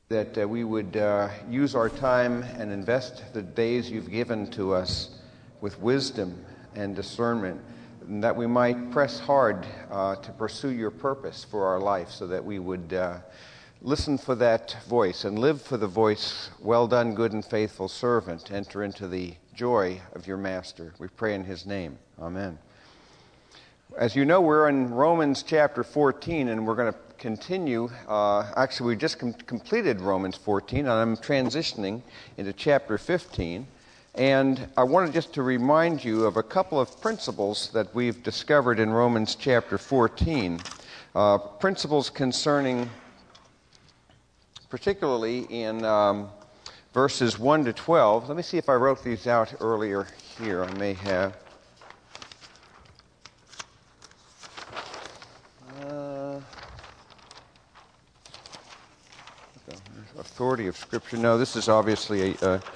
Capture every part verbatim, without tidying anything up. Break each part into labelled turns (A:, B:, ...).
A: that uh, we would uh, use our time and invest the days you've given to us with wisdom and discernment, and that we might press hard uh, to pursue your purpose for our life, so that we would uh, listen for that voice and live for the voice, well done, good and faithful servant, enter into the joy of your master. We pray in his name. Amen. As you know, we're in Romans chapter fourteen, and we're going to continue. Uh, actually, we just com- completed Romans fourteen, and I'm transitioning into chapter fifteen. And I wanted just to remind you of a couple of principles that we've discovered in Romans chapter fourteen. Uh, principles concerning, particularly in um, verses one to twelve. Let me see if I wrote these out earlier here. I may have. Uh, authority of Scripture. No, this is obviously a... a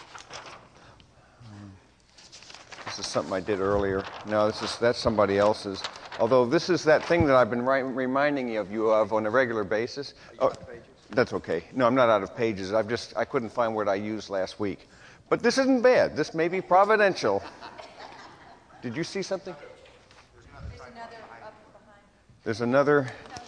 A: This is something I did earlier. No, this is that's somebody else's. Although this is that thing that I've been ri- reminding you of you of on a regular basis. Oh, that's okay. No, I'm not out of pages. I've just I couldn't find what I used last week. But this isn't bad. This may be providential. Did you see something?
B: There's another up behind.
A: There's another.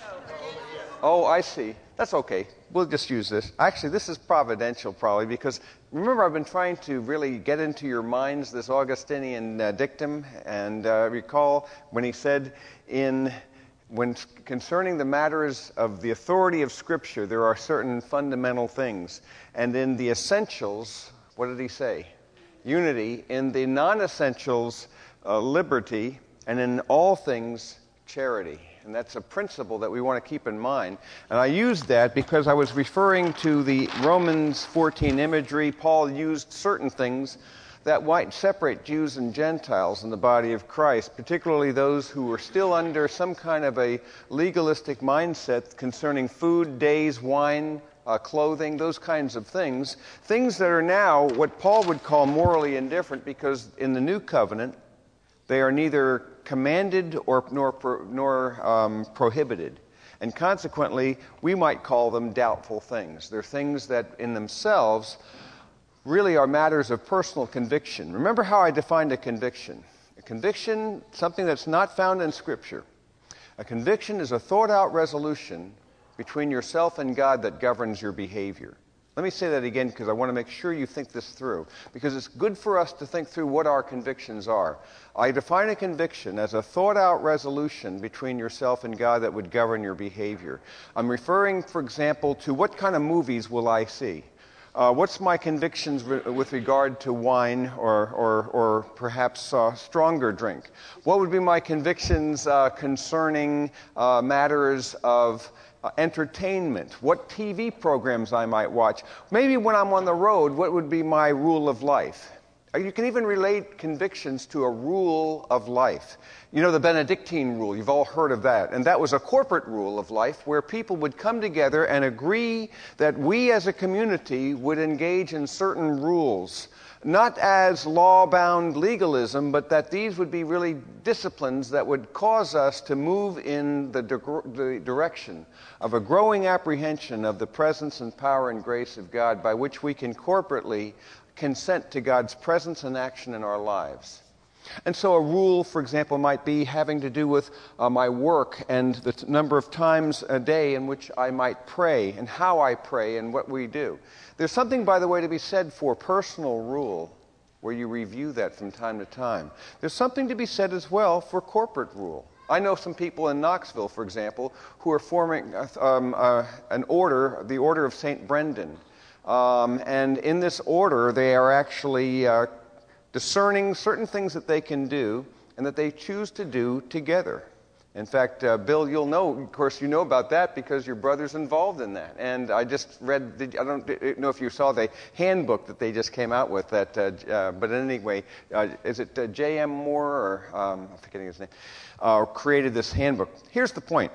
A: Oh, I see. That's okay. We'll just use this. Actually, this is providential probably because, remember, I've been trying to really get into your minds this Augustinian uh, dictum, and uh, recall when he said, in when concerning the matters of the authority of Scripture, there are certain fundamental things. And in the essentials, what did he say? Unity. In the non-essentials, uh, liberty. And in all things, charity. And that's a principle that we want to keep in mind. And I used that because I was referring to the Romans fourteen imagery. Paul used certain things that might separate Jews and Gentiles in the body of Christ, particularly those who were still under some kind of a legalistic mindset concerning food, days, wine, uh, clothing, those kinds of things. Things that are now what Paul would call morally indifferent, because in the new covenant, they are neither commanded or nor nor um, prohibited, and consequently, we might call them doubtful things. They're things that, in themselves, really are matters of personal conviction. Remember how I defined a conviction? A conviction, something that's not found in Scripture. A conviction is a thought-out resolution between yourself and God that governs your behavior. Let me say that again because I want to make sure you think this through, because it's good for us to think through what our convictions are. I define a conviction as a thought-out resolution between yourself and God that would govern your behavior. I'm referring, for example, to what kind of movies will I see? Uh, what's my convictions re- with regard to wine or, or, or perhaps uh, stronger drink? What would be my convictions uh, concerning uh, matters of Uh, entertainment, what T V programs I might watch? Maybe when I'm on the road, what would be my rule of life? You can even relate convictions to a rule of life. You know, the Benedictine rule, you've all heard of that. And that was a corporate rule of life where people would come together and agree that we as a community would engage in certain rules. Not as law-bound legalism, but that these would be really disciplines that would cause us to move in the, di- the direction of a growing apprehension of the presence and power and grace of God, by which we can corporately consent to God's presence and action in our lives. And so a rule, for example, might be having to do with uh, my work and the t- number of times a day in which I might pray and how I pray and what we do. There's something, by the way, to be said for personal rule, where you review that from time to time. There's something to be said as well for corporate rule. I know some people in Knoxville, for example, who are forming um, uh, an order, the Order of Saint Brendan. Um, and in this order, they are actually uh, discerning certain things that they can do and that they choose to do together. In fact, uh, Bill, you'll know, of course, you know about that because your brother's involved in that. And I just read, the, I don't know if you saw the handbook that they just came out with, that, uh, uh, but anyway, uh, is it uh, J M Moore, or um, I'm forgetting his name, uh, created this handbook. Here's the point.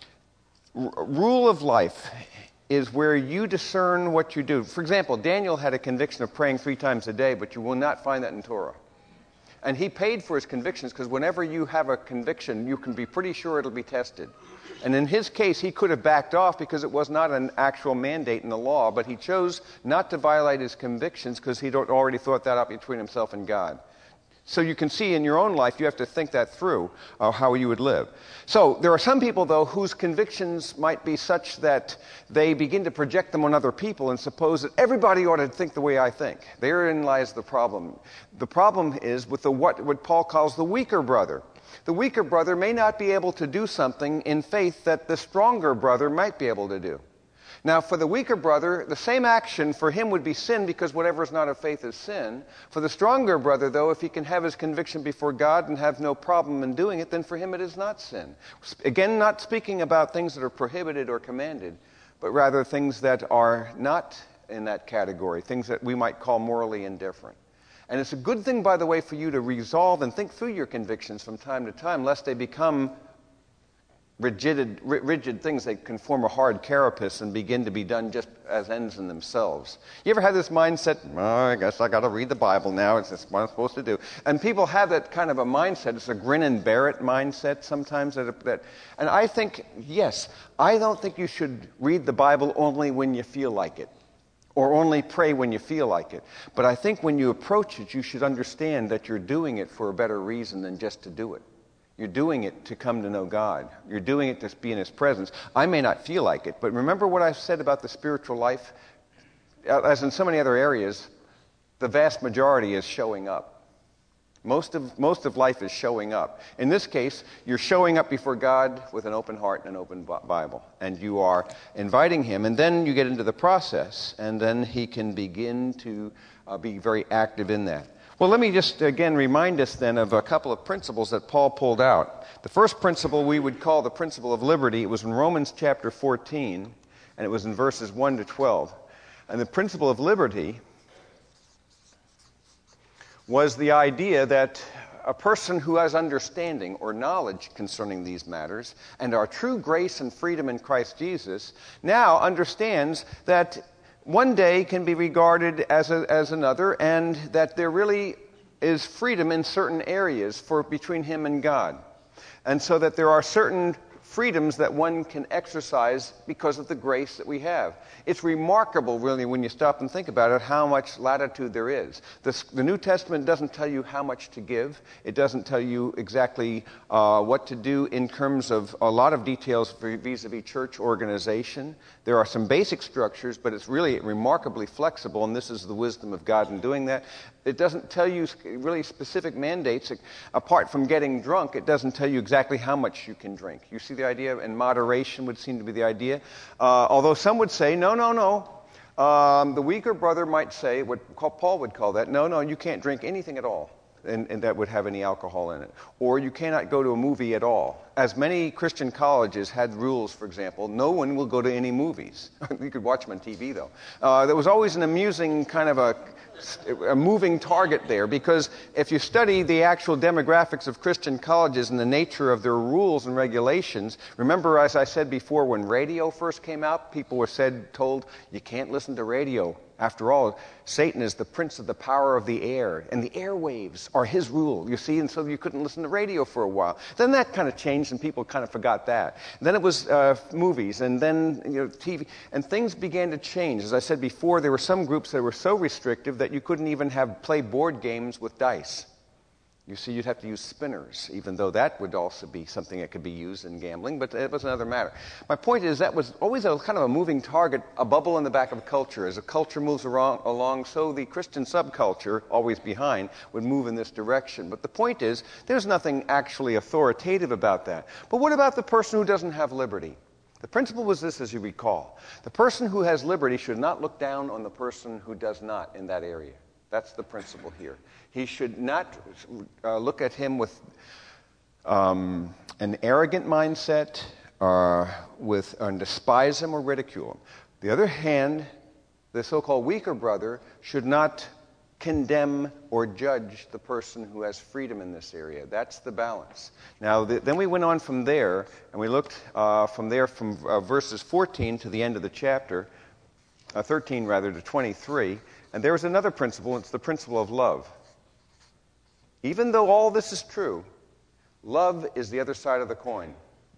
A: R- rule of life is where you discern what you do. For example, Daniel had a conviction of praying three times a day, but you will not find that in Torah. And he paid for his convictions, because whenever you have a conviction, you can be pretty sure it'll be tested. And in his case, he could have backed off because it was not an actual mandate in the law, but he chose not to violate his convictions because he'd already thought that out between himself and God. So you can see in your own life, you have to think that through, uh, how you would live. So there are some people, though, whose convictions might be such that they begin to project them on other people and suppose that everybody ought to think the way I think. Therein lies the problem. The problem is with the what, what Paul calls the weaker brother. The weaker brother may not be able to do something in faith that the stronger brother might be able to do. Now, for the weaker brother, the same action for him would be sin because whatever is not of faith is sin. For the stronger brother, though, if he can have his conviction before God and have no problem in doing it, then for him it is not sin. Again, not speaking about things that are prohibited or commanded, but rather things that are not in that category, things that we might call morally indifferent. And it's a good thing, by the way, for you to resolve and think through your convictions from time to time, lest they become Rigid, rigid things that can form a hard carapace and begin to be done just as ends in themselves. You ever had this mindset, oh, I guess I got to read the Bible now, it's just what I'm supposed to do. And people have that kind of a mindset. It's a grin and bear it mindset sometimes. That, that, and I think, yes, I don't think you should read the Bible only when you feel like it, or only pray when you feel like it. But I think when you approach it, you should understand that you're doing it for a better reason than just to do it. You're doing it to come to know God. You're doing it to be in His presence. I may not feel like it, but remember what I've said about the spiritual life? As in so many other areas, the vast majority is showing up. Most of, most of life is showing up. In this case, you're showing up before God with an open heart and an open Bible. And you are inviting Him, and then you get into the process, and then He can begin to uh, be very active in that. Well, let me just again remind us then of a couple of principles that Paul pulled out. The first principle we would call the principle of liberty. It was in Romans chapter fourteen, and it was in verses one to twelve. And the principle of liberty was the idea that a person who has understanding or knowledge concerning these matters and our true grace and freedom in Christ Jesus now understands that one day can be regarded as a, as another, and that there really is freedom in certain areas for between him and God. And so that there are certain freedoms that one can exercise because of the grace that we have. It's remarkable, really, when you stop and think about it, how much latitude there is. The, the New Testament doesn't tell you how much to give. It doesn't tell you exactly uh, what to do in terms of a lot of details vis-a-vis church organization. There are some basic structures, but it's really remarkably flexible, and this is the wisdom of God in doing that. It doesn't tell you really specific mandates. Apart from getting drunk, it doesn't tell you exactly how much you can drink. You see the idea? And moderation would seem to be the idea. Uh, although some would say, no, no, no. Um, the weaker brother might say, what Paul would call that, no, no, you can't drink anything at all. And, and that would have any alcohol in it. Or you cannot go to a movie at all. As many Christian colleges had rules, for example, no one will go to any movies. You could watch them on T V, though. Uh, there was always an amusing kind of a, a moving target there, because if you study the actual demographics of Christian colleges and the nature of their rules and regulations, remember, as I said before, when radio first came out, people were said, told, you can't listen to radio. After all, Satan is the prince of the power of the air, and the airwaves are his rule, you see, and so you couldn't listen to radio for a while. Then that kind of changed, and people kind of forgot that. And then it was uh, movies, and then you know, T V, and things began to change. As I said before, there were some groups that were so restrictive that you couldn't even have play board games with dice. You see, you'd have to use spinners, even though that would also be something that could be used in gambling, but it was another matter. My point is that was always a kind of a moving target, a bubble in the back of culture. As a culture moves around, along, so the Christian subculture, always behind, would move in this direction. But the point is, there's nothing actually authoritative about that. But what about the person who doesn't have liberty? The principle was this, as you recall. The person who has liberty should not look down on the person who does not in that area. That's the principle here. He should not uh, look at him with um, an arrogant mindset, uh, with and despise him or ridicule him. The other hand, the so-called weaker brother should not condemn or judge the person who has freedom in this area. That's the balance. Now, the, then we went on from there, and we looked uh, from there from uh, verses fourteen to the end of the chapter, uh, thirteen rather, to twenty-three. And there is another principle, and it's the principle of love. Even though all this is true, love is the other side of the coin.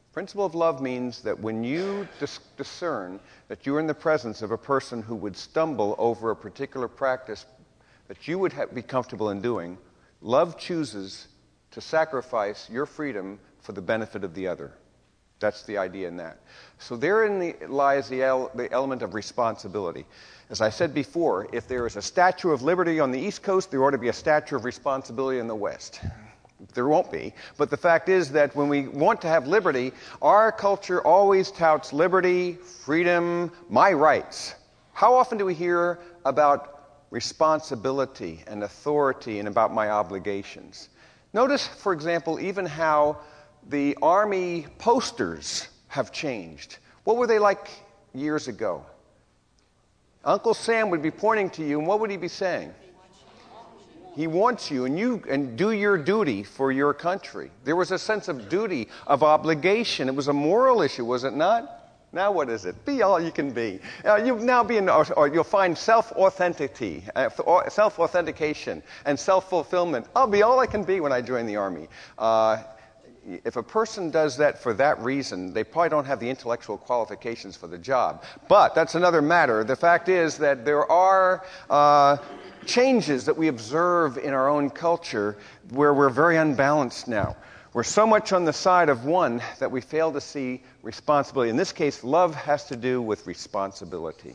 A: Principle of love means that when you dis- discern that you're in the presence of a person who would stumble over a particular practice that you would ha- be comfortable in doing, love chooses to sacrifice your freedom for the benefit of the other. That's the idea in that. So therein the, lies the, el- the element of responsibility. As I said before, if there is a Statue of Liberty on the East Coast, there ought to be a Statue of Responsibility in the West. There won't be. But the fact is that when we want to have liberty, our culture always touts liberty, freedom, my rights. How often do we hear about responsibility and authority and about my obligations? Notice, for example, even how the Army posters have changed. What were they like years ago? Uncle Sam would be pointing to you, and what would he be saying? He wants you, and you and do your duty for your country. There was a sense of duty, of obligation. It was a moral issue, was it not? Now what is it? Be all you can be. Uh, you now be, an, or, or you'll find self-authenticity, uh, self-authentication, and self-fulfillment. I'll be all I can be when I join the Army. Uh, if a person does that for that reason, they probably don't have the intellectual qualifications for the job. But that's another matter. The fact is that there are Uh, changes that we observe in our own culture where we're very unbalanced now. We're so much on the side of one that we fail to see responsibility. In this case, love has to do with responsibility.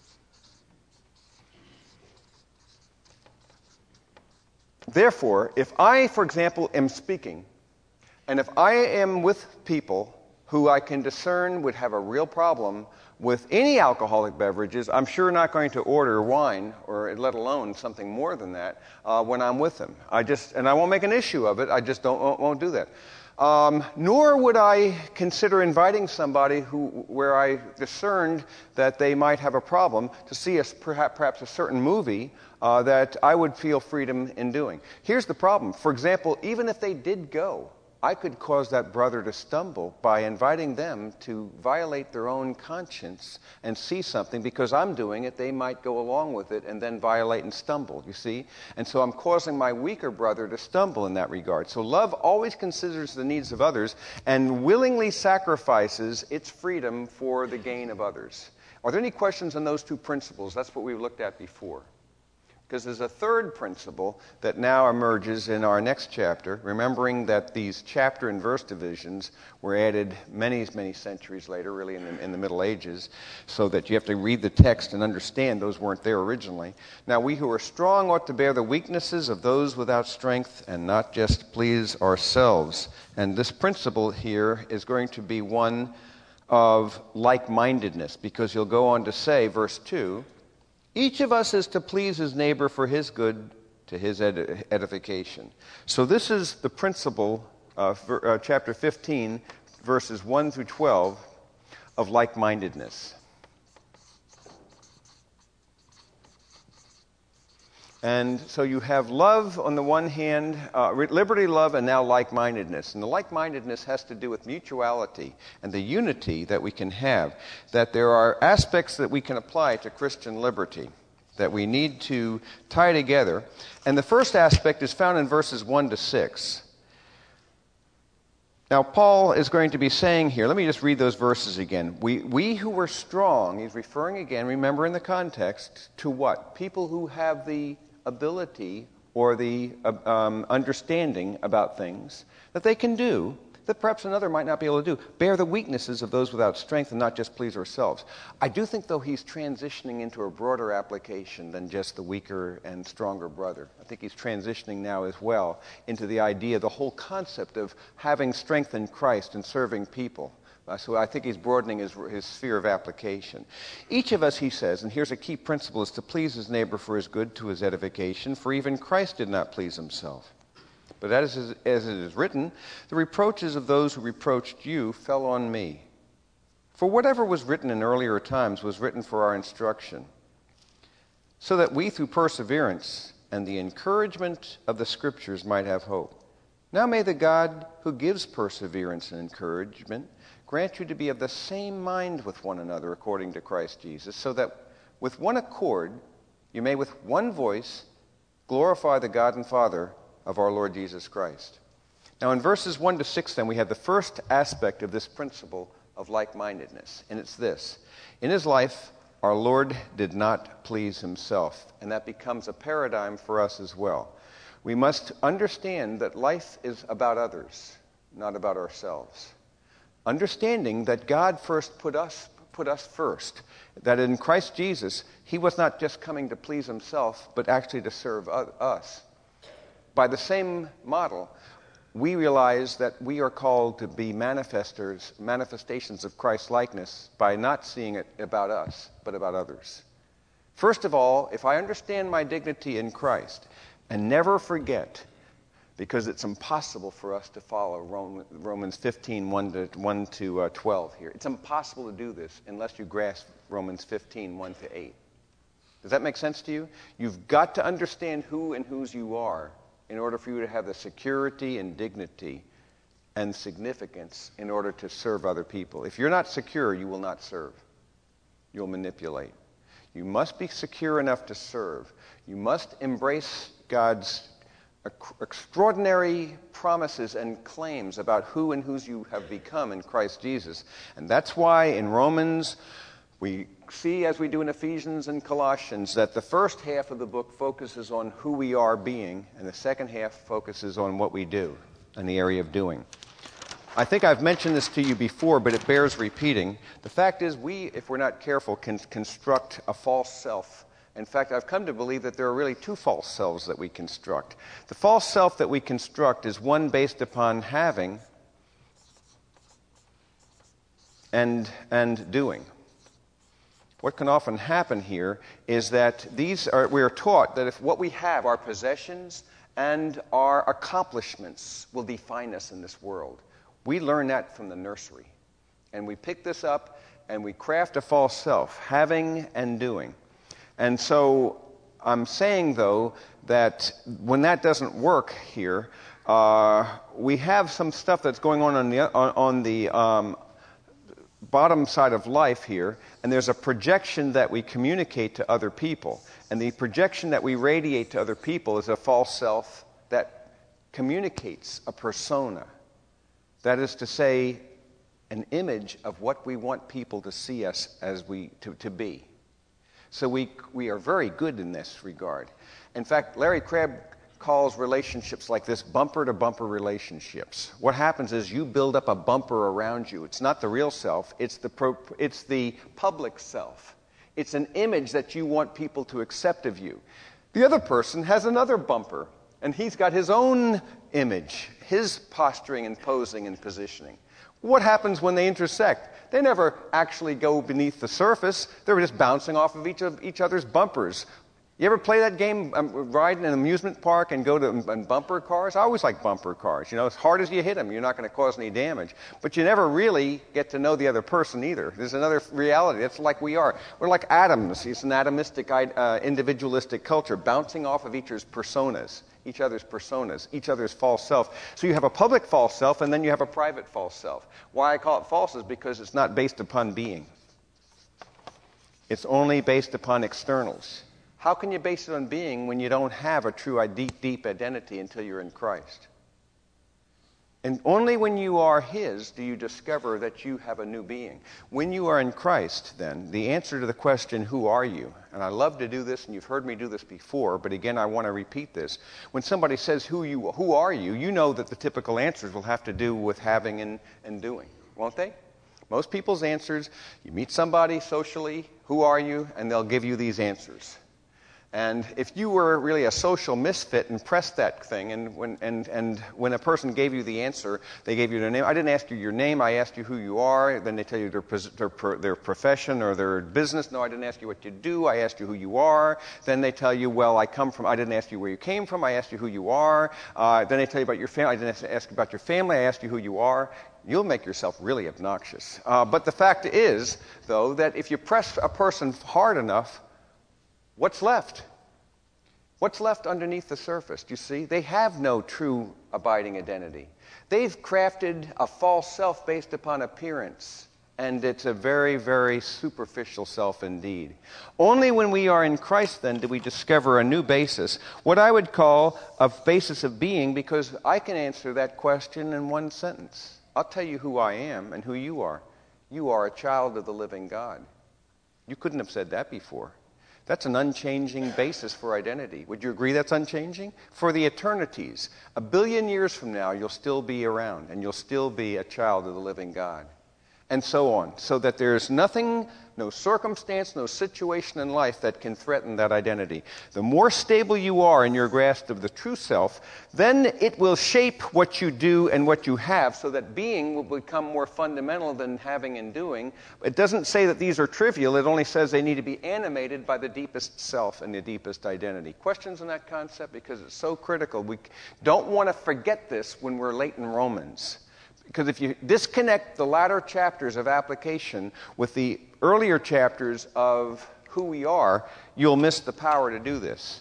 A: Therefore, if I, for example, am speaking, and if I am with people who I can discern would have a real problem with any alcoholic beverages, I'm sure not going to order wine, or let alone something more than that, uh, when I'm with them. I just, and I won't make an issue of it. I just don't won't, won't do that. Um, nor would I consider inviting somebody who, where I discerned that they might have a problem, to see a, perhaps, perhaps a certain movie uh, that I would feel freedom in doing. Here's the problem. For example, even if they did go, I could cause that brother to stumble by inviting them to violate their own conscience and see something. Because I'm doing it, they might go along with it and then violate and stumble, you see? And so I'm causing my weaker brother to stumble in that regard. So love always considers the needs of others and willingly sacrifices its freedom for the gain of others. Are there any questions on those two principles? That's what we looked at before. Because there's a third principle that now emerges in our next chapter, remembering that these chapter and verse divisions were added many, many centuries later, really in the, in the Middle Ages, so that you have to read the text and understand those weren't there originally. Now, we who are strong ought to bear the weaknesses of those without strength and not just please ourselves. And this principle here is going to be one of like-mindedness, because he'll go on to say, verse two, each of us is to please his neighbor for his good, to his ed- edification. So this is the principle of uh, chapter fifteen, verses one through twelve, of like-mindedness. And so you have love on the one hand, uh, liberty, love, and now like-mindedness. And the like-mindedness has to do with mutuality and the unity that we can have. That there are aspects that we can apply to Christian liberty that we need to tie together. And the first aspect is found in verses one to six. Now, Paul is going to be saying here, let me just read those verses again. We, we who were strong, he's referring again, remember in the context, to what? People who have the ability or the uh, um, understanding about things that they can do, that perhaps another might not be able to do. Bear the weaknesses of those without strength and not just please ourselves. I do think, though, he's transitioning into a broader application than just the weaker and stronger brother. I think he's transitioning now as well into the idea, the whole concept of having strength in Christ and serving people. Uh, so I think he's broadening his, his sphere of application. Each of us, he says, and here's a key principle, is to please his neighbor for his good, to his edification, for even Christ did not please himself. But as, as it is written, the reproaches of those who reproached you fell on me. For whatever was written in earlier times was written for our instruction, so that we through perseverance and the encouragement of the Scriptures might have hope. Now may the God who gives perseverance and encouragement grant you to be of the same mind with one another according to Christ Jesus, so that with one accord you may with one voice glorify the God and Father of our Lord Jesus Christ. Now, in verses one to six, then, we have the first aspect of this principle of like-mindedness, and it's this. In his life, our Lord did not please himself, and that becomes a paradigm for us as well. We must understand that life is about others, not about ourselves. Understanding that God first put us put us first, that in Christ Jesus, he was not just coming to please himself, but actually to serve us. By the same model, we realize that we are called to be manifestors, manifestations of Christ's likeness by not seeing it about us, but about others. First of all, if I understand my dignity in Christ and never forget, because it's impossible for us to follow Romans fifteen, one to twelve here. It's impossible to do this unless you grasp Romans fifteen, one to eight. Does that make sense to you? You've got to understand who and whose you are in order for you to have the security and dignity and significance in order to serve other people. If you're not secure, you will not serve. You'll manipulate. You must be secure enough to serve. You must embrace God's extraordinary promises and claims about who and whose you have become in Christ Jesus. And that's why in Romans we see, as we do in Ephesians and Colossians, that the first half of the book focuses on who we are being, and the second half focuses on what we do in the area of doing. I think I've mentioned this to you before, but it bears repeating. The fact is, we, if we're not careful, can construct a false self. In fact, I've come to believe that there are really two false selves that we construct. The false self that we construct is one based upon having and, and doing. What can often happen here is that these are, we are taught that if what we have, our possessions and our accomplishments, will define us in this world. We learn that from the nursery. And we pick this up and we craft a false self, having and doing. And so I'm saying, though, that when that doesn't work here, uh, we have some stuff that's going on on the, on, on the um, bottom side of life here, and there's a projection that we communicate to other people. And the projection that we radiate to other people is a false self that communicates a persona. That is to say, an image of what we want people to see us as we to, to be. So we we are very good in this regard. In fact, Larry Crabb calls relationships like this bumper-to-bumper relationships. What happens is you build up a bumper around you. It's not the real self. It's the pro, it's the public self. It's an image that you want people to accept of you. The other person has another bumper, and he's got his own image, his posturing and posing and positioning. What happens when they intersect? They never actually go beneath the surface. They're just bouncing off of each of each other's bumpers. You ever play that game, um, ride in an amusement park and go to um, bumper cars? I always like bumper cars. You know, as hard as you hit them, you're not going to cause any damage. But you never really get to know the other person either. There's another reality. That's like we are. We're like atoms. It's an atomistic, uh, individualistic culture, bouncing off of each other's personas. Each other's personas, each other's false self. So you have a public false self, and then you have a private false self. Why I call it false is because it's not based upon being. It's only based upon externals. How can you base it on being when you don't have a true deep, deep identity until you're in Christ? And only when you are His do you discover that you have a new being. When you are in Christ, then, the answer to the question, who are you? And I love to do this, and you've heard me do this before, but again, I want to repeat this. When somebody says, who you, who are you? You know that the typical answers will have to do with having and, and doing, won't they? Most people's answers, you meet somebody socially, who are you? And they'll give you these answers. And if you were really a social misfit and pressed that thing, and when and, and when a person gave you the answer, they gave you their name. I didn't ask you your name. I asked you who you are. Then they tell you their, their, their profession or their business. No, I didn't ask you what you do. I asked you who you are. Then they tell you, well, I come from, I didn't ask you where you came from. I asked you who you are. Uh, then they tell you about your family. I didn't ask about your family. I asked you who you are. You'll make yourself really obnoxious. Uh, but the fact is, though, that if you press a person hard enough, what's left? What's left underneath the surface? Do you see? They have no true abiding identity. They've crafted a false self based upon appearance And it's a very, very superficial self indeed. Only when we are in Christ, then, do we discover a new basis, what I would call a basis of being, because I can answer that question in one sentence. I'll tell you who I am and who you are. You are a child of the living God. You couldn't have said that before. That's an unchanging basis for identity. Would you agree that's unchanging? For the eternities. A billion years from now, you'll still be around, and you'll still be a child of the living God. And so on, so that there's nothing, no circumstance, no situation in life that can threaten that identity. The more stable you are in your grasp of the true self, then it will shape what you do and what you have, so that being will become more fundamental than having and doing. It doesn't say that these are trivial, it only says they need to be animated by the deepest self and the deepest identity. Questions on that concept? Because it's so critical. We don't want to forget this when we're late in Romans. Because if you disconnect the latter chapters of application with the earlier chapters of who we are, you'll miss the power to do this.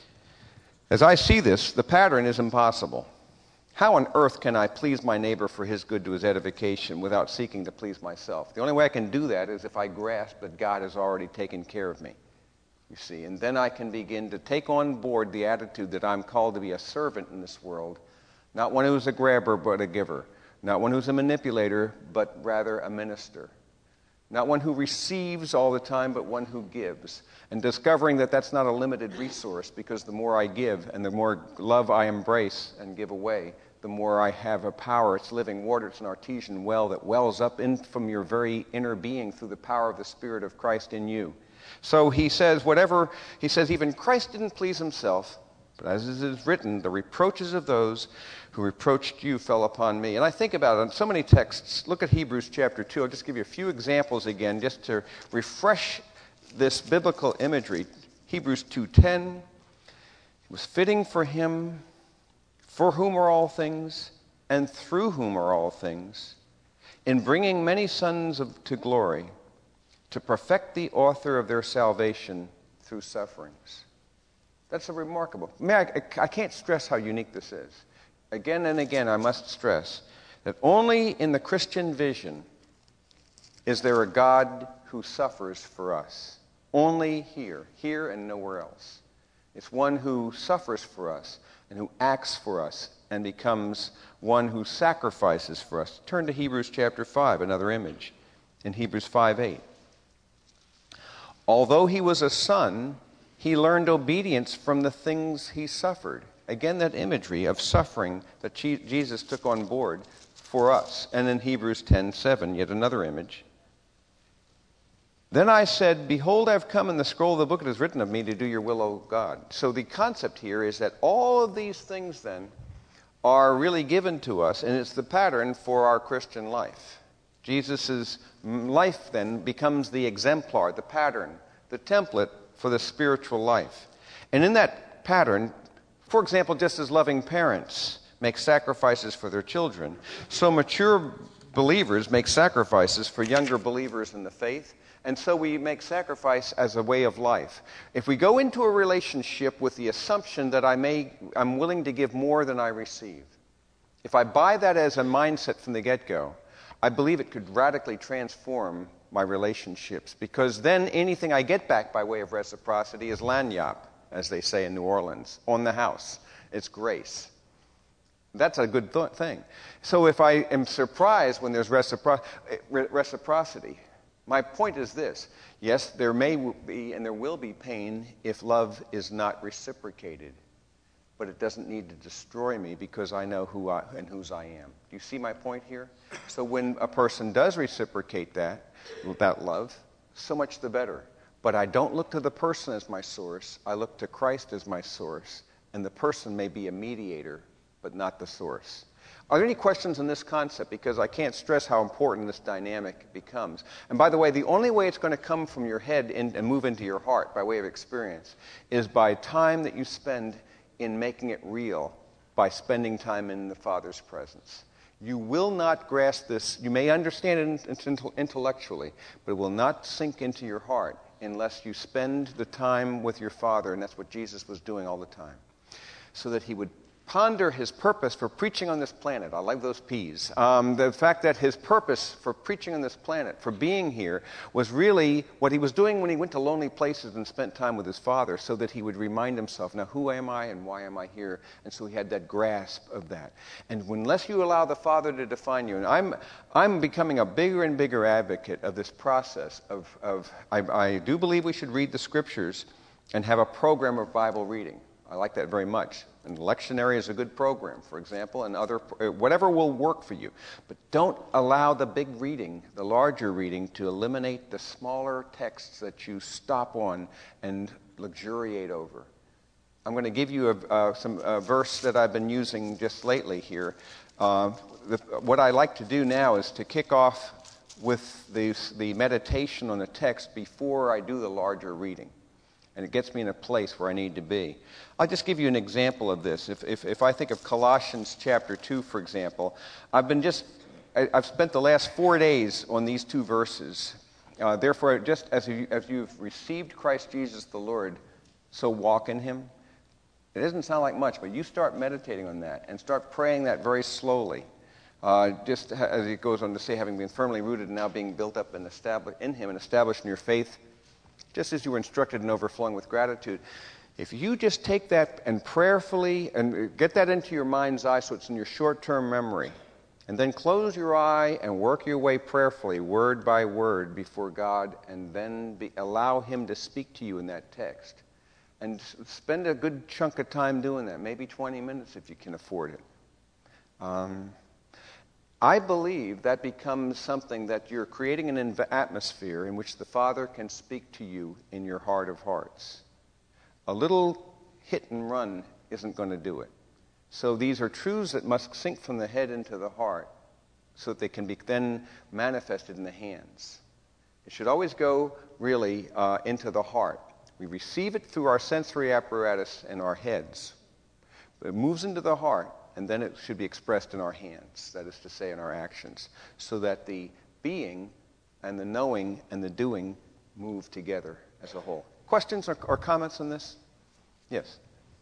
A: As I see this, the pattern is impossible. How on earth can I please my neighbor for his good to his edification without seeking to please myself? The only way I can do that is if I grasp that God has already taken care of me. You see, and then I can begin to take on board the attitude that I'm called to be a servant in this world, not one who's a grabber but a giver. Not one who's a manipulator, but rather a minister. Not one who receives all the time, but one who gives. And discovering that that's not a limited resource, because the more I give and the more love I embrace and give away, the more I have a power. It's living water. It's an artesian well that wells up in from your very inner being through the power of the Spirit of Christ in you. So he says, whatever, he says, even Christ didn't please himself, but as it is written, the reproaches of those who reproached you fell upon me. And I think about it on so many texts. Look at Hebrews chapter two. I'll just give you a few examples again, just to refresh this biblical imagery. Hebrews two ten, it was fitting for him, for whom are all things, and through whom are all things, in bringing many sons of, to glory, to perfect the author of their salvation through sufferings. That's a remarkable. I, mean, I, I can't stress how unique this is. Again and again, I must stress that only in the Christian vision is there a God who suffers for us. Only here, here and nowhere else. It's one who suffers for us and who acts for us and becomes one who sacrifices for us. Turn to Hebrews chapter five, another image, in Hebrews five eight. Although he was a son, he learned obedience from the things he suffered. Again, that imagery of suffering that Jesus took on board for us. And in Hebrews ten seven, yet another image. Then I said, behold, I've come, in the scroll of the book it is written of me to do your will, O God. So the concept here is that all of these things then are really given to us, and it's the pattern for our Christian life. Jesus' life then becomes the exemplar, the pattern, the template for the spiritual life. And in that pattern, for example, just as loving parents make sacrifices for their children, so mature believers make sacrifices for younger believers in the faith, and so we make sacrifice as a way of life. If we go into a relationship with the assumption that I may, I'm willing to give more than I receive, if I buy that as a mindset from the get-go, I believe it could radically transform my relationships, because then anything I get back by way of reciprocity is lagniappe, as they say in New Orleans, on the house. It's grace. That's a good th- thing. So if I am surprised when there's recipro- re- reciprocity, my point is this. Yes, there may be and there will be pain if love is not reciprocated, but it doesn't need to destroy me because I know who I and whose I am. Do you see my point here? So when a person does reciprocate that, that love, so much the better. But I don't look to the person as my source. I look to Christ as my source. And the person may be a mediator, but not the source. Are there any questions on this concept? Because I can't stress how important this dynamic becomes. And by the way, the only way it's going to come from your head in, and move into your heart by way of experience is by time that you spend in making it real, by spending time in the Father's presence. You will not grasp this. You may understand it intellectually, but it will not sink into your heart unless you spend the time with your Father, and that's what Jesus was doing all the time, so that he would ponder his purpose for preaching on this planet. I like those P's. Um, the fact that his purpose for preaching on this planet, for being here, was really what he was doing when he went to lonely places and spent time with his Father, so that he would remind himself, now who am I and why am I here? And so he had that grasp of that. And unless you allow the Father to define you, and I'm I'm becoming a bigger and bigger advocate of this process of, of I, I do believe we should read the Scriptures and have a program of Bible reading. I like that very much. An lectionary is a good program, for example, and other whatever will work for you. But don't allow the big reading, the larger reading, to eliminate the smaller texts that you stop on and luxuriate over. I'm going to give you a, uh, some a verse that I've been using just lately here. Uh, the, what I like to do now is to kick off with the, the meditation on the text before I do the larger reading. And it gets me in a place where I need to be. I'll just give you an example of this. If, if, if I think of Colossians chapter two, for example, I've been just, I, I've spent the last four days on these two verses. Uh, Therefore, just as, you, as you've received Christ Jesus the Lord, so walk in him. It doesn't sound like much, but you start meditating on that and start praying that very slowly. Uh, just as it goes on to say, having been firmly rooted and now being built up and established in him and established in your faith, just as you were instructed and overflowing with gratitude. If you just take that and prayerfully and get that into your mind's eye so it's in your short-term memory, and then close your eye and work your way prayerfully, word by word, before God, and then be, allow him to speak to you in that text. And spend a good chunk of time doing that, maybe twenty minutes if you can afford it. Um, I believe that becomes something that you're creating an inv- atmosphere in which the Father can speak to you in your heart of hearts. A little hit and run isn't going to do it. So these are truths that must sink from the head into the heart so that they can be then manifested in the hands. It should always go really uh, into the heart. We receive it through our sensory apparatus and our heads. But it moves into the heart, and then it should be expressed in our hands, that is to say, in our actions, so that the being and the knowing and the doing move together as a whole. Questions or, or comments on this? Yes?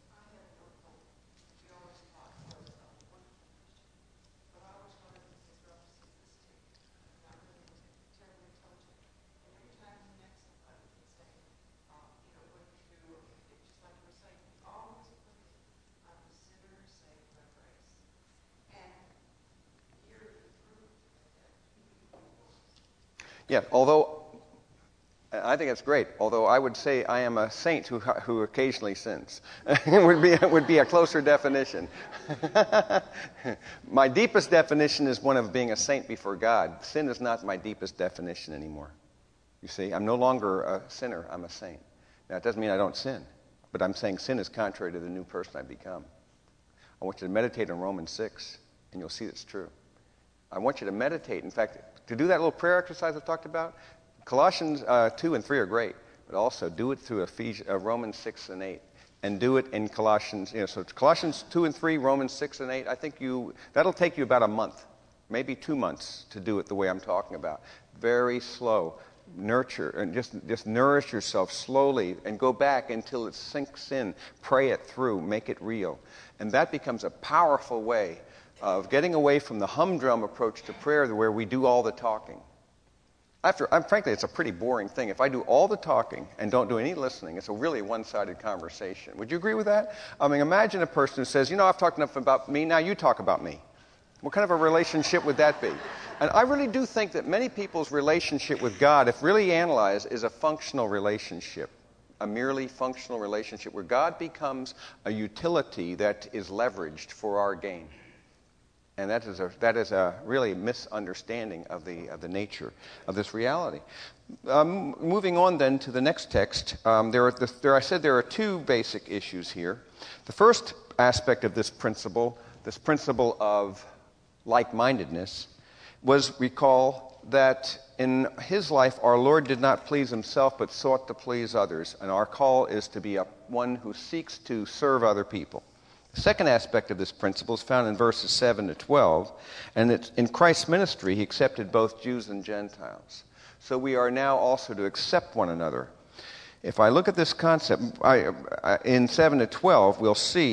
A: Yeah, although I think it's great. Although I would say I am a saint who who occasionally sins. It would be it would be a closer definition. My deepest definition is one of being a saint before God. Sin is not my deepest definition anymore. You see, I'm no longer a sinner. I'm a saint. Now, it doesn't mean I don't sin, but I'm saying sin is contrary to the new person I become. I want you to meditate on Romans six, and you'll see it's true. I want you to meditate. In fact, to do that little prayer exercise I talked about, Colossians uh, two and three are great, but also do it through Ephesians, uh, Romans six and eight, and do it in Colossians. You know, so Colossians two and three, Romans six and eight. I think you that'll take you about a month, maybe two months to do it the way I'm talking about. Very slow. Nurture and just just nourish yourself slowly, and go back until it sinks in. Pray it through, make it real, and that becomes a powerful way of getting away from the humdrum approach to prayer where we do all the talking. After, I'm, frankly, it's a pretty boring thing. If I do all the talking and don't do any listening, it's a really one-sided conversation. Would you agree with that? I mean, imagine a person who says, you know, I've talked enough about me, now you talk about me. What kind of a relationship would that be? And I really do think that many people's relationship with God, if really analyzed, is a functional relationship, a merely functional relationship where God becomes a utility that is leveraged for our gain. And that is a that is a really misunderstanding of the of the nature of this reality. Um, moving on then to the next text, um, there are the, there I said there are two basic issues here. The first aspect of this principle, this principle of like-mindedness, was recall that in his life our Lord did not please himself but sought to please others, and our call is to be a, one who seeks to serve other people. The second aspect of this principle is found in verses seven to twelve, and it's in Christ's ministry he accepted both Jews and Gentiles. So we are now also to accept one another. If I look at this concept, I, I, in seven to twelve, we'll see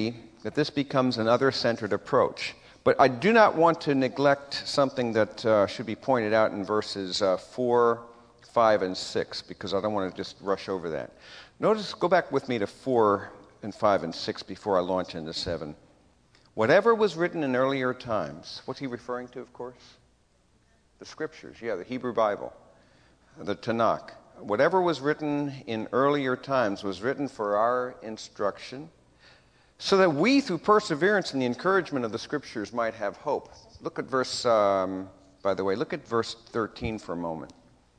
A: that this becomes an other-centered approach. But I do not want to neglect something that uh, should be pointed out in verses uh, four, five, and six, because I don't want to just rush over that. Notice, go back with me to four and five and six before I launch into seven. Whatever was written in earlier times, what's he referring to, of course? The Scriptures, yeah, the Hebrew Bible, the Tanakh. Whatever was written in earlier times was written for our instruction, so that we, through perseverance and the encouragement of the Scriptures, might have hope. Look at verse, um, by the way, look at verse thirteen for a moment.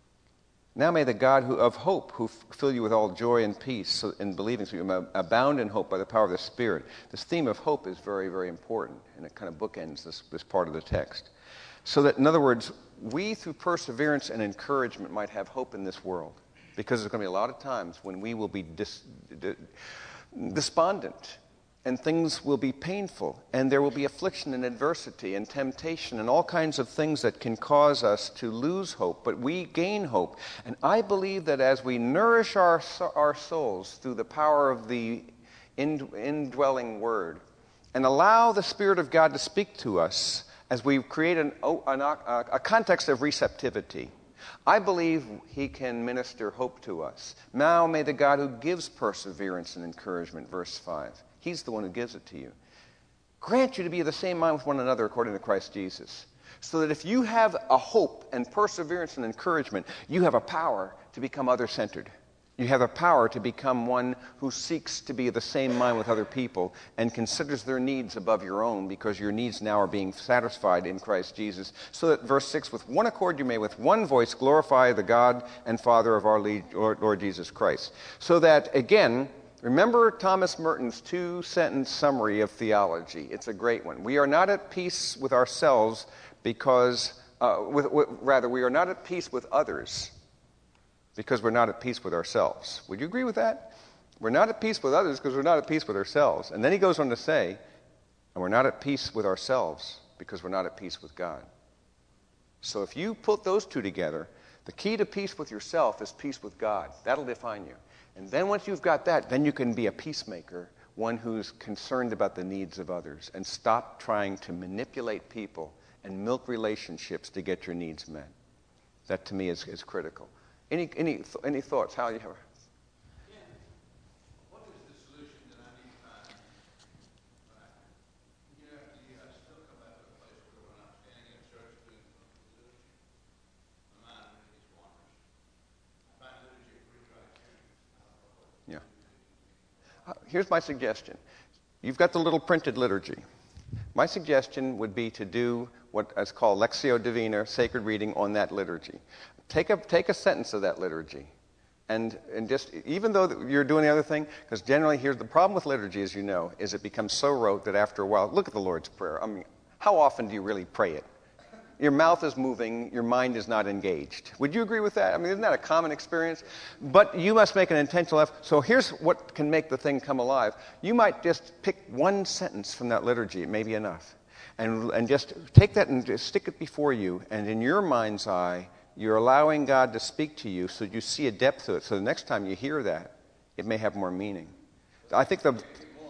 A: Now may the God who of hope, who fill you with all joy and peace so, in believing, so you may abound in hope by the power of the Spirit. This theme of hope is very, very important, and it kind of bookends this, this part of the text. So that, in other words, we, through perseverance and encouragement, might have hope in this world. Because there's going to be a lot of times when we will be dis, dis, despondent, and things will be painful, and there will be affliction and adversity and temptation and all kinds of things that can cause us to lose hope, but we gain hope. And I believe that as we nourish our, our souls through the power of the indwelling Word and allow the Spirit of God to speak to us as we create an, an, a context of receptivity, I believe He can minister hope to us. Now may the God who gives perseverance and encouragement, verse five, He's the one who gives it to you, grant you to be of the same mind with one another according to Christ Jesus, so that if you have a hope and perseverance and encouragement, you have a power to become other-centered. You have a power to become one who seeks to be of the same mind with other people and considers their needs above your own, because your needs now are being satisfied in Christ Jesus. So that, verse six, with one accord you may with one voice glorify the God and Father of our Lord, Lord Jesus Christ. So that, again, remember Thomas Merton's two-sentence summary of theology. It's a great one. We are not at peace with ourselves because, uh, with, with, rather, we are not at peace with others because we're not at peace with ourselves. Would you agree with that? We're not at peace with others because we're not at peace with ourselves. And then he goes on to say, and we're not at peace with ourselves because we're not at peace with God. So if you put those two together, the key to peace with yourself is peace with God. That'll define you. And then once you've got that, then you can be a peacemaker, one who's concerned about the needs of others, and stop trying to manipulate people and milk relationships to get your needs met. That, to me, is, is critical. Any any any thoughts? How you have?
C: Yeah. What is the solution that I need to find? When I, year after year, I still come back to a place where when I'm standing in church doing liturgy, my mind really gets wanders. I find liturgy a pretty dry tune.
A: Yeah. Uh, here's my suggestion. You've got the little printed liturgy. My suggestion would be to do what is called Lectio Divina, sacred reading on that liturgy. Take a, take a sentence of that liturgy, and, and just, even though you're doing the other thing, because generally here's the problem with liturgy, as you know, is it becomes so rote that after a while, look at the Lord's Prayer. I mean, how often do you really pray it? Your mouth is moving, your mind is not engaged. Would you agree with that? I mean, isn't that a common experience? But you must make an intentional effort. So here's what can make the thing come alive. You might just pick one sentence from that liturgy, it may be enough, and, and just take that and just stick it before you, and in your mind's eye, you're allowing God to speak to you so you see a depth to it. So the next time you hear that, it may have more meaning. I think the...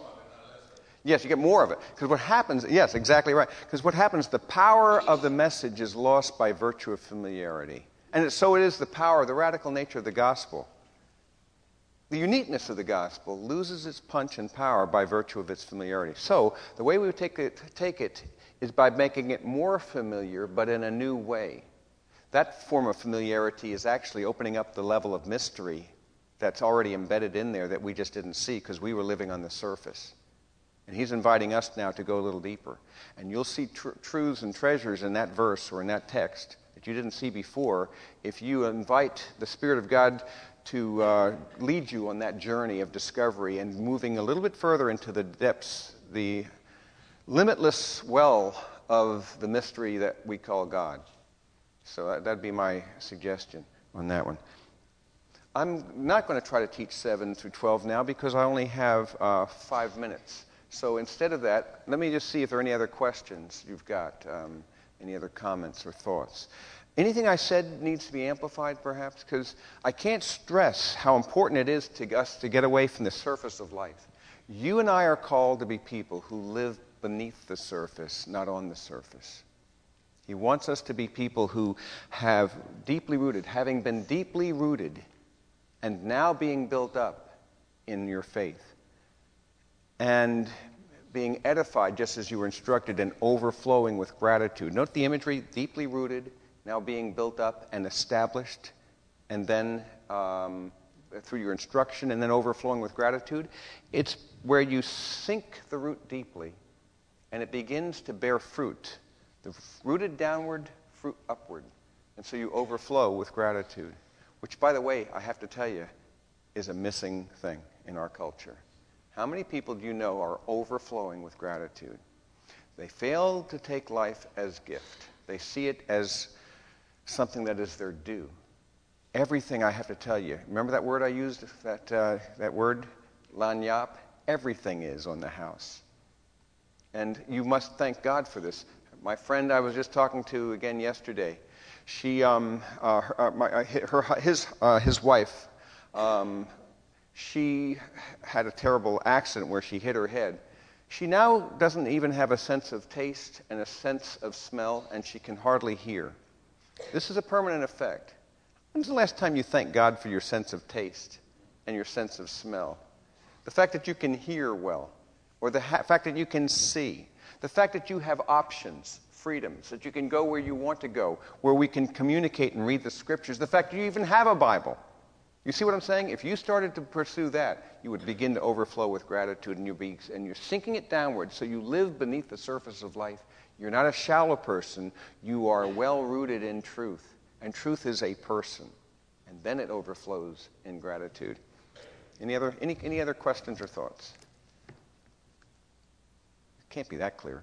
A: Yes, you get more of it. Because what happens... Yes, exactly right. Because what happens, the power of the message is lost by virtue of familiarity. And it, so it is the power, the radical nature of the gospel. The uniqueness of the gospel loses its punch and power by virtue of its familiarity. So the way we would take it, take it is by making it more familiar, but in a new way. That form of familiarity is actually opening up the level of mystery that's already embedded in there that we just didn't see because we were living on the surface. And he's inviting us now to go a little deeper. And you'll see tr- truths and treasures in that verse or in that text that you didn't see before if you invite the Spirit of God to uh, lead you on that journey of discovery and moving a little bit further into the depths, the limitless well of the mystery that we call God. So that'd be my suggestion on that one. I'm not going to try to teach seven through twelve now because I only have uh, five minutes. So instead of that, let me just see if there are any other questions you've got, um, any other comments or thoughts. Anything I said needs to be amplified, perhaps? Because I can't stress how important it is to us to get away from the surface of life. You and I are called to be people who live beneath the surface, not on the surface. He wants us to be people who have deeply rooted, having been deeply rooted, and now being built up in your faith, and being edified just as you were instructed, and overflowing with gratitude. Note the imagery: deeply rooted, now being built up and established, and then um, through your instruction, and then overflowing with gratitude. It's where you sink the root deeply, and it begins to bear fruit. The rooted downward, fruit upward. And so you overflow with gratitude, which, by the way, I have to tell you, is a missing thing in our culture. How many people do you know are overflowing with gratitude? They fail to take life as gift. They see it as something that is their due. Everything, I have to tell you, remember that word I used, that, uh, that word, lanyap? Everything is on the house. And you must thank God for this. My friend I was just talking to again yesterday, she, um, uh, her, uh, my, uh, her, his, uh, his wife, um, she had a terrible accident where she hit her head. She now doesn't even have a sense of taste and a sense of smell, and she can hardly hear. This is a permanent effect. When's the last time you thanked God for your sense of taste and your sense of smell? The fact that you can hear well, or the ha- fact that you can see. The fact that you have options, freedoms, that you can go where you want to go, where we can communicate and read the scriptures. The fact that you even have a Bible. You see what I'm saying? If you started to pursue that, you would begin to overflow with gratitude, and you're, be, and you're sinking it downward, so you live beneath the surface of life. You're not a shallow person. You are well-rooted in truth, and truth is a person. And then it overflows in gratitude. Any other, any, any other questions or thoughts? Can't be that clear.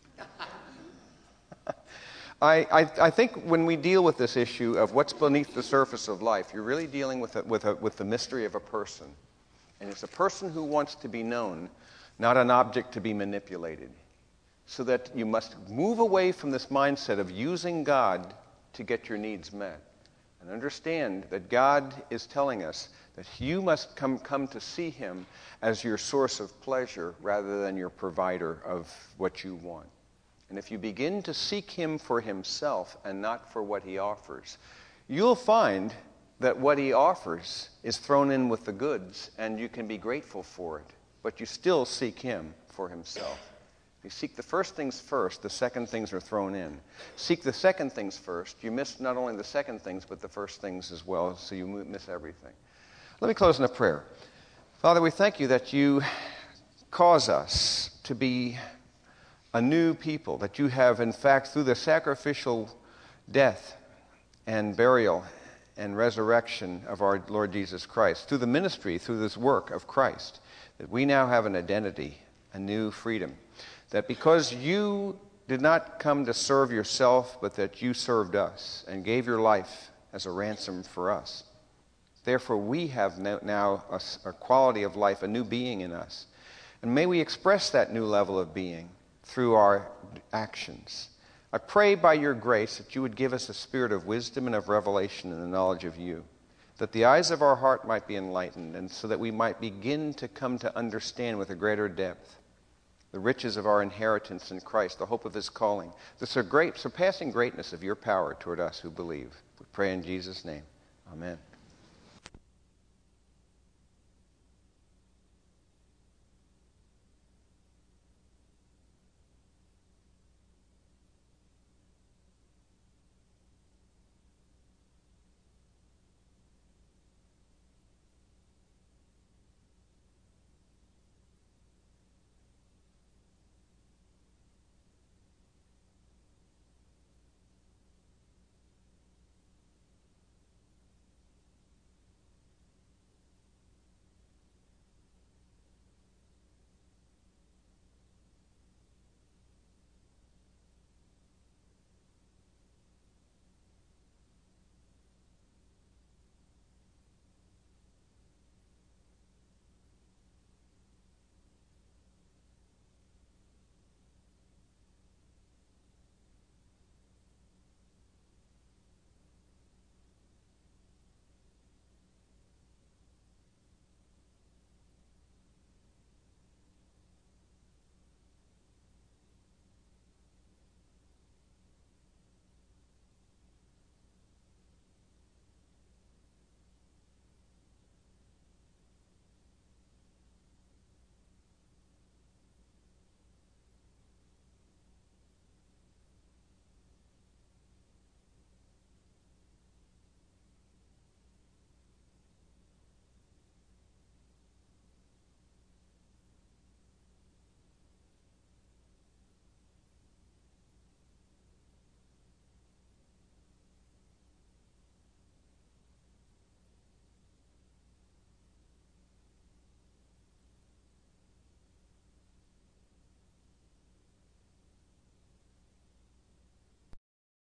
A: I, I, I think when we deal with this issue of what's beneath the surface of life, you're really dealing with, a, with, a, with the mystery of a person. And it's a person who wants to be known, not an object to be manipulated. So that you must move away from this mindset of using God to get your needs met. And understand that God is telling us that you must come, come to see him as your source of pleasure rather than your provider of what you want. And if you begin to seek him for himself and not for what he offers, you'll find that what he offers is thrown in with the goods, and you can be grateful for it, but you still seek him for himself. You seek the first things first, the second things are thrown in. Seek the second things first, you miss not only the second things, but the first things as well, so you miss everything. Let me close in a prayer. Father, we thank you that you cause us to be a new people, that you have, in fact, through the sacrificial death and burial and resurrection of our Lord Jesus Christ, through the ministry, through this work of Christ, that we now have an identity, a new freedom. That because you did not come to serve yourself, but that you served us and gave your life as a ransom for us. Therefore, we have now a, a quality of life, a new being in us. And may we express that new level of being through our actions. I pray by your grace that you would give us a spirit of wisdom and of revelation in the knowledge of you, that the eyes of our heart might be enlightened, and so that we might begin to come to understand with a greater depth the riches of our inheritance in Christ, the hope of his calling, the great, surpassing greatness of your power toward us who believe. We pray in Jesus' name. Amen.